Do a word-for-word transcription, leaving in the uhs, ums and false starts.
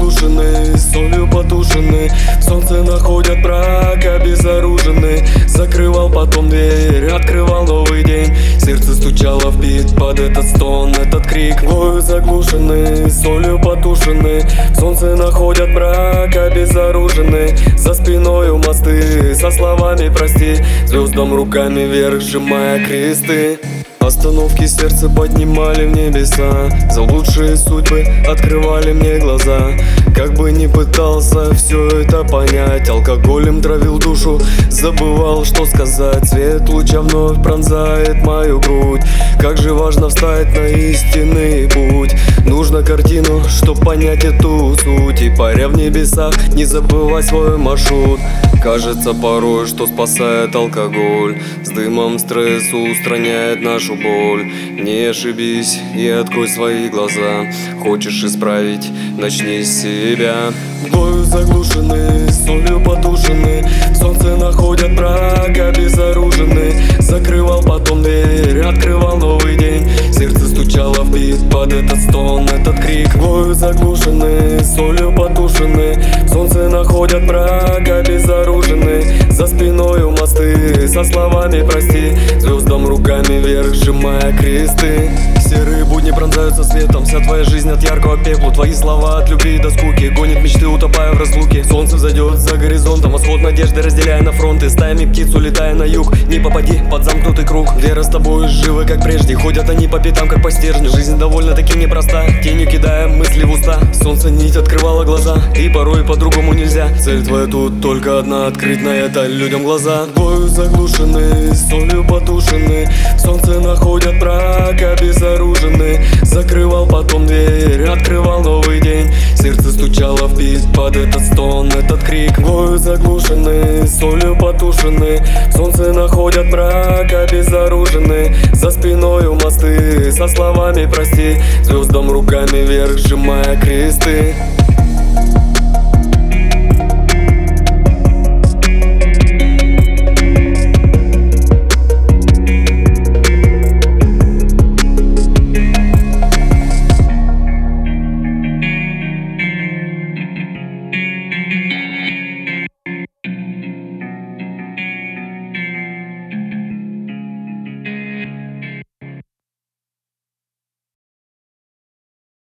заглушены, солью потушены, в солнце находят брак, обезоружены. Закрывал потом дверь, открывал новый день. Сердце стучало в бит под этот стон, этот крик. Вою заглушены, солью потушены, в солнце находят брак, обезоружены. За спиною мосты со словами прости, звездам руками вверх сжимая кресты. Остановки сердца поднимали в небеса, за лучшие судьбы открывали мне глаза. Как бы ни пытался все это понять, алкоголем травил душу, забывал, что сказать. Свет луча вновь пронзает мою грудь. Как же важно встать на истинный путь. Нужно картину, чтоб понять эту суть. И паря в небесах, не забывай свой маршрут. Кажется порой, что спасает алкоголь. С дымом стресс устраняет нашу боль. Не ошибись и открой свои глаза. Хочешь исправить, начни с себя. Бою заглушены, солью потушены, в солнце находят брак, обезоружены. Закрывал потом дверь, открывал новый день. Сердце стучало в бит под этот стон, этот крик. Бою заглушены, солью потушены, в солнце находят брак, обезоружены. За спиною мосты со словами прости, звездам руками вверх сжимая кресты. Серые будни пронзаются светом, вся твоя жизнь от яркого пепла. Твои слова от любви до скуки гонит мечты, утопая в разлуке. Солнце взойдет за горизонтом, восход надежды разделяя на фронты. Стаями птиц улетая на юг, не попади под замкнутый круг. Вера с тобой живы как прежде, ходят они по пятам как по стержню. Жизнь довольно-таки непроста, тенью кидая мысли в уста. Солнце нить открывало глаза, и порой по-другому нельзя. Цель твоя тут только одна, открыть на это людям глаза. Бою заглушены, солью потушены, в солнце находят брак, обезоружены. Закрывал потом дверь, открывал новый день. Сердце стучало в бит под этот стон, этот крик. Бою заглушены, солью потушены, в солнце находят брак, обезоружены. За спиною мосты со словами прости, звездам руками вверх сжимая кресты.